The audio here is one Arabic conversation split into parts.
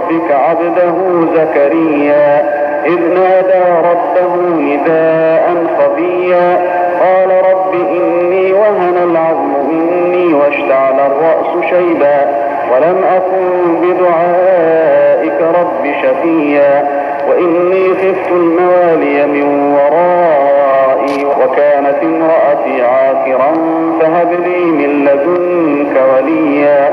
ربك عبده زكريا إذ نادى ربه نداء خفيا قال رب إني وهن العظم مني واشتعل الرأس شيبا ولم أكن بدعائك رب شقيا وإني خفت الموالي من ورائي وكانت امرأتي عاقرا فهب لي من لدنك وليا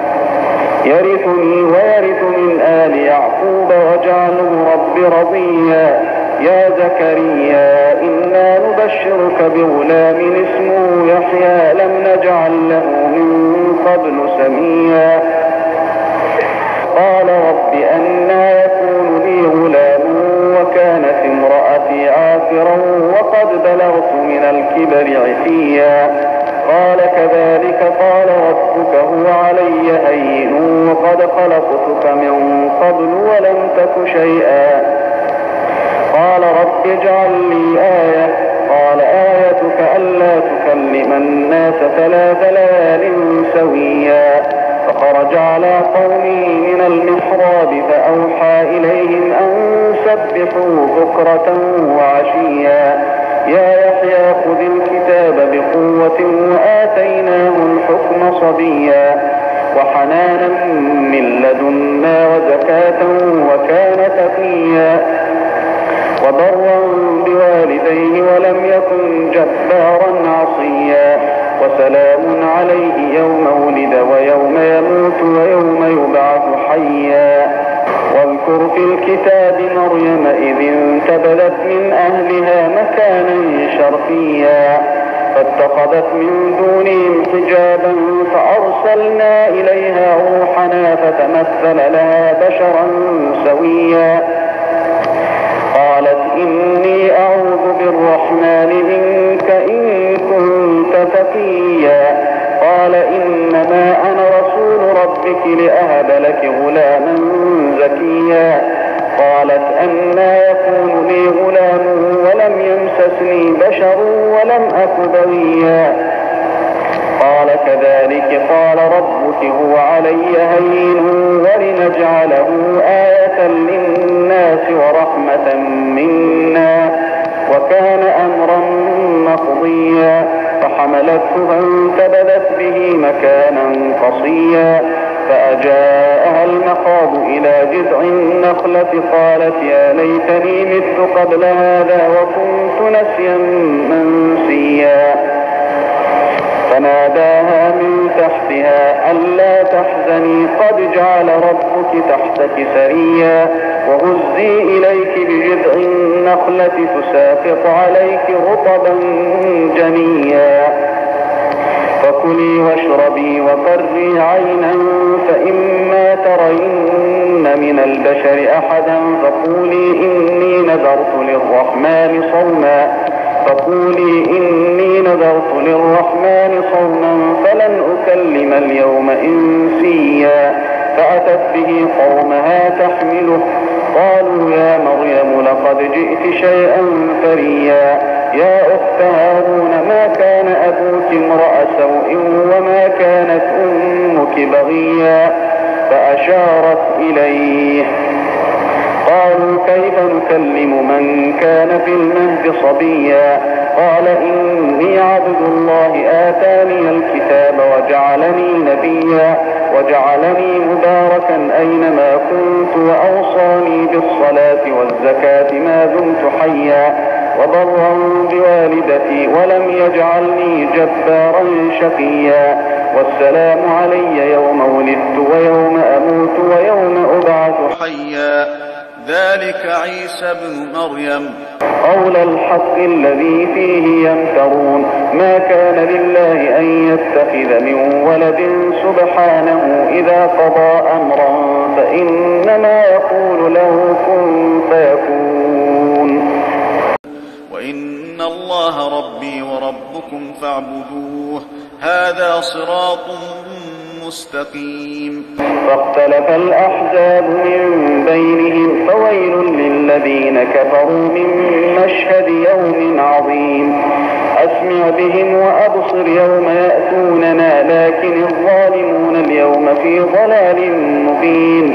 يرثني ويرث من آل يعقوب واجعله رب رضيا يا زكريا إنا نبشرك بغلام اسمه يحيى لم نجعل له من قبل سميا قال رب أنى يكون لي غلام وكانت امرأتي عاقرا وقد بلغت من الكبر عتيا قال كذلك قال ربك هو علي هين وقد خلقتك من قبل ولم تك شيئا قال رب اجعل لي آية قال آيتك ألا تكلم الناس 3 ليال سويا فخرج على قومه من المحراب فأوحى إليهم أن سبحوا بكرة وعشيا يا يحيى خذ الكتاب بقوة وآتيناه الحكم صبيا وحنانا من لدنا وزكاة وكان تقيا وبرا بوالديه ولم يكن جبارا عصيا وسلام عليه يوم ولد ويوم يموت ويوم يبعث حيا واذكر في الكتاب مريم إذ انتبذت من أهلها مكانا شرقيا فاتخذت من دونهم حجابا فأرسلنا إليها روحنا فتمثل لها بشرا سويا قالت إني أعوذ بالرحمن منك إن كنت تقيا قال إنما أنا رسول ربك لأهب لك غلاما زكيا قالت أنى يكون لي غلام ولم يمسسني بشر ولم أك بغيا قال كذلك قال ربك هو علي هين ولنجعله آية للناس ورحمة منا وكان أمرا مقضيا فحملته فانتبذت به مكانا قصيا فأجاءها المخاض إلى جذع النخلة قالت يا ليتني مت قبل هذا وكنت نسيا منسيا فناداها من تحتها ألا تحزني قد جعل ربك تحتك سريا وهزي إليك بجذع النخلة تساقط عليك رطبا جنيا فكلي واشربي وقري عينا فإما ترين من البشر أحدا فقولي إني نذرت للرحمن صوما فلن أكلم اليوم إنسيا فأتت به قومها تحمله قالوا يا مريم لقد جئت شيئا فريا يا أخت هارون ما كان أبوك امرأ سوء وما كانت أمك بغيا فأشارت إليه قالوا كيف نكلم من كان في المهد صبيا قال إني عبد الله آتاني الكتاب وجعلني نبيا وجعلني مباركا أينما كنت وأوصاني بالصلاة والزكاة ما دمت حيا وبرا بوالدتي ولم يجعلني جبارا شقيا والسلام علي يوم ولدت ويوم أموت ويوم أبعث حيا ذلك عيسى ابن مريم قول الحق الذي فيه يمترون ما كان لله أن يتخذ من ولد سبحانه إذا قضى أمرا فإنما يقول له كن فيكون وإن الله ربي وربكم فاعبدوه هذا صراط مستقيم فاختلف الأحزاب من بينهم فويل للذين كفروا من مشهد يوم عظيم أسمع بهم وأبصر يوم يأتوننا لكن الظالمون اليوم في ضلال مبين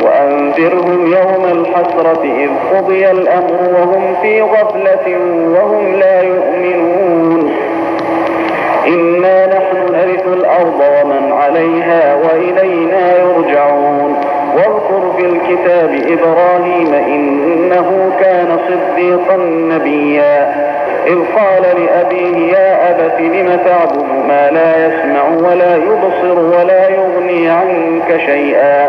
وأنذرهم يوم الحسرة إذ قضي الأمر وهم في غفلة وهم لا يؤمنون إنا نحن نرث الأرض ومن عليها وإلينا يرجعون واذكر في الكتاب إبراهيم إنه كان صديقا نبيا إذ قال لأبيه يا أبت لم تعبد ما لا يسمع ولا يبصر ولا يغني عنك شيئا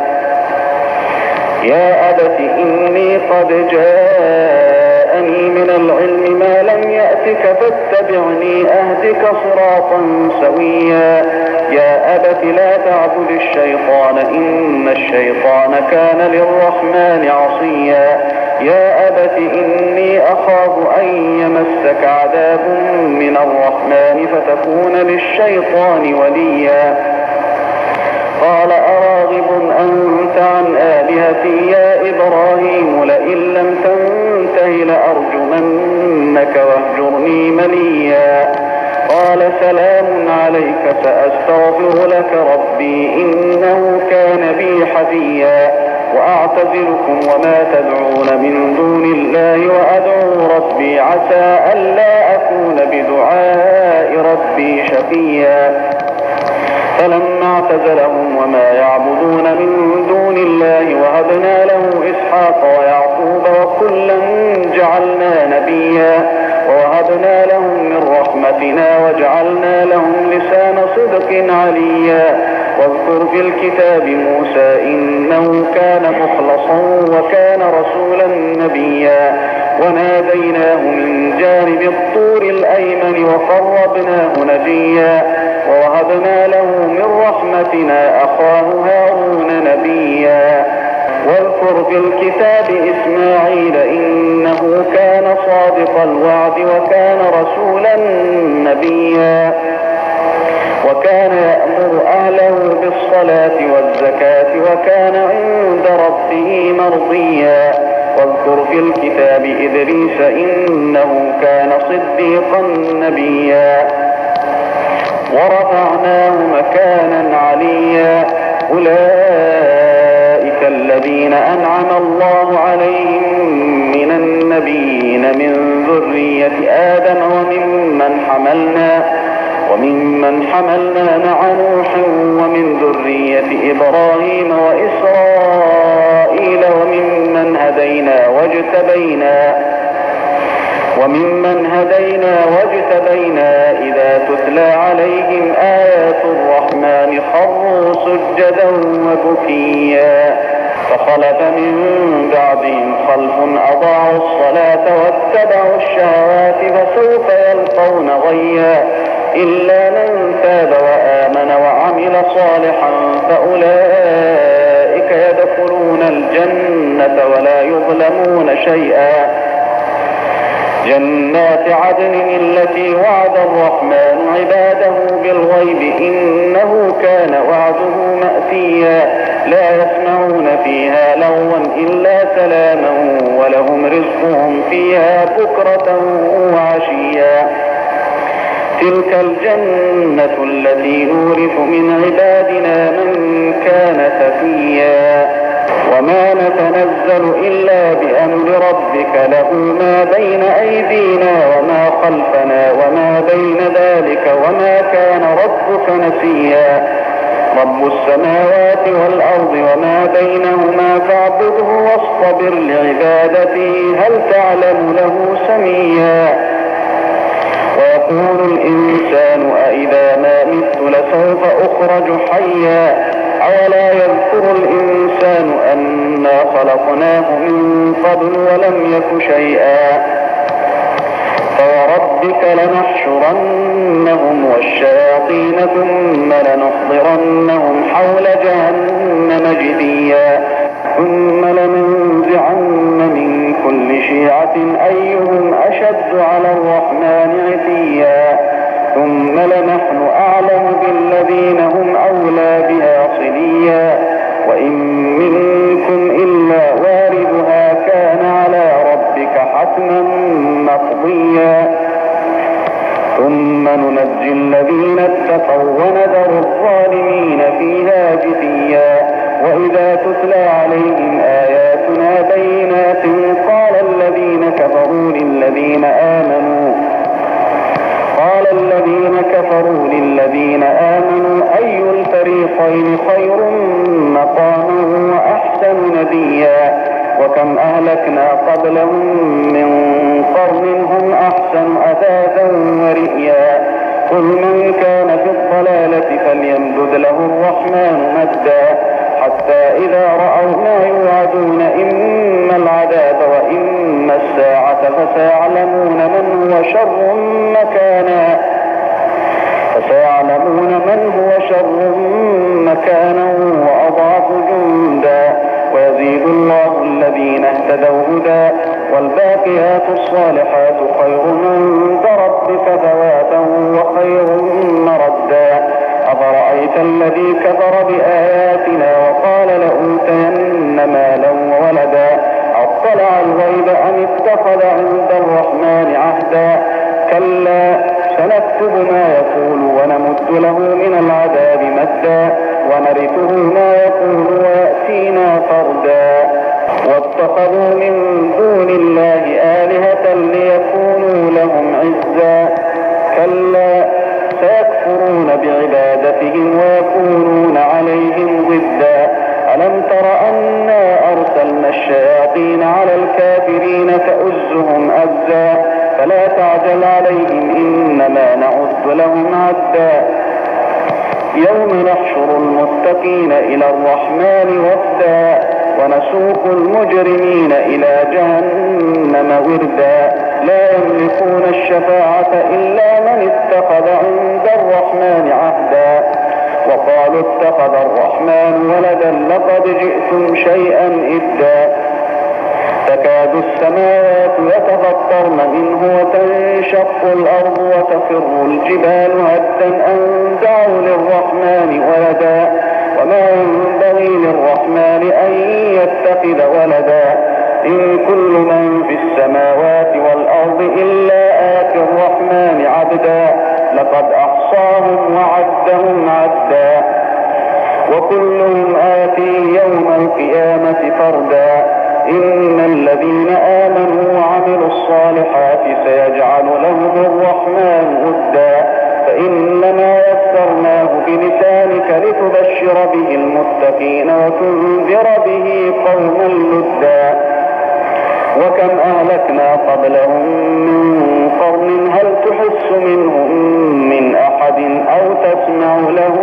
يا أبت إني قد جاءني من العلم ما لم يأتك فاتبعني أهدك صراطا سويا يا أبت لا تعبد الشيطان إن الشيطان كان للرحمن عصيا يا أبت إني أخاف أن يمسك عذاب من الرحمن فتكون للشيطان وليا قال أراغب أنت عن آلهتي يا إبراهيم لئن لم تنته لأرجمنك واهجرني مليا قال سلام عليك سأستغفر لك ربي إنه كان بي حفيا وأعتزلكم وما تدعون من دون الله وأدعو ربي عسى ألا أكون بدعاء ربي شقيا فلما اعتزلهم وما يعبدون من دون الله وهبنا له إسحاق ويعقوب وكلا جعلنا نبيا ووهبنا لهم من رحمتنا وجعلنا لهم لسان صدق عليا واذكر في الكتاب موسى إنه كان مخلصا وكان رسولا نبيا وناديناه من جانب الطور الأيمن وقربناه نجيا ووهبنا له من رحمتنا أخاه هارون نبيا واذكر في الكتاب إسماعيل إنه كان صادق الوعد وكان رسولا نبيا وكان يأمر أهله بالصلاة والزكاة وكان عند ربه مرضيا واذكر في الكتاب إدريس إنه كان صديقا نبيا ورفعناه مكانا عليا أولئك الذين أنعم الله عليهم من النبيين من ذرية آدم وممن حملنا مع نوح ومن ذرية إبراهيم وإسرائيل وممن هدينا واجتبينا إذا تتلى عليهم آيات الرحمن خروا سجدا وبكيا فخلف من بعدهم خلف أضاعوا الصلاة واتبعوا الشهوات فسوف يلقون غيا إلا من تاب وآمن وعمل صالحا فأولئك يدخلون الجنة ولا يظلمون شيئا جنات عدن التي وعد الرحمن عباده بالغيب إنه كان وعده مأتيا لا يسمعون فيها لغوا إلا سلاما ولهم رزقهم فيها بكرة وعشيا تلك الجنة التي نورث من عبادنا من كان تقيا وما نتنزل إلا بأمر ربك له ما بين أيدينا وما خلفنا وما بين ذلك وما كان ربك نسيا رب السماوات والأرض وما بينهما فاعبده واصطبر لعبادته هل تعلم له سميا ويقول الإنسان أإذا ما مت لسوف أخرج حيا أولا يذكر الإنسان أنا خلقناه من قبل ولم يك شيئا فوربك لنحشرنهم والشياطين ثم لنحضرنهم حول جهنم جثيا ثم لننزعن من كل شيعة أيهم أشد على الرحمن عتيا ثم لنحن أعلم بالذين هم أولى بها صليا وإن منكم إلا واردها كان على ربك حتما مقضيا ثم ننجي الذين اتقوا ونذر الظالمين فيها جثيا وإذا تتلى عليهم وكم أهلكنا قبلهم من قرن هم أحسن أثاثا ورئيا قل من كان في الضلالة فليمدد له الرحمن مدا حتى إذا رأوا ما يوعدون إما العذاب وإما الساعة فسيعلمون من هو شر مكانا وأضعف جندا ويزيد الله الذين اهتدوا هدى والباقيات الصالحات خير عند ربك ثوابا وخير مردا أفرأيت الذي كفر بآياتنا وقال لأوتين مالا وولدا أطلع الغيب أم اتخذ عند الرحمن عهدا كلا سنكتب ما يقول ونمد له من العذاب مدا ونرثه ما يقول ويأتينا فردا واتخذوا من دون الله آلهة ليكونوا لهم عزا كلا سيكفرون بعبادتهم ويكونون عليهم ضدا ألم تر أنا أرسلنا الشياطين على الكافرين تؤزهم أزا فلا تعجل عليهم إنما نعد لهم عدا يوم نحشر المتقين إلى الرحمن وفدا ونسوق المجرمين إلى جهنم وردا لا يملكون الشفاعة إلا من اتخذ عند الرحمن عهدا وقالوا اتخذ الرحمن ولدا لقد جئتم شيئا إدا تكاد السماوات يتفطرن منه وتنشق الأرض وتخر الجبال هدا أن دعوا للرحمن ولدا وما ينبغي للرحمن أن يتخذ ولدا إن كل من في السماوات والأرض إلا آتي الرحمن عبدا لقد أحصاهم وعدهم عدا وكلهم آتيه يوم القيامة فردا إن الذين آمنوا وعملوا الصالحات سيجعل لهم الرحمن ودا فإنما يسرناه بلسانك لتبشر به المتقين وتنذر به قوما لدا وكم أهلكنا قبلهم من قرن هل تحس منهم من أحد أو تسمع له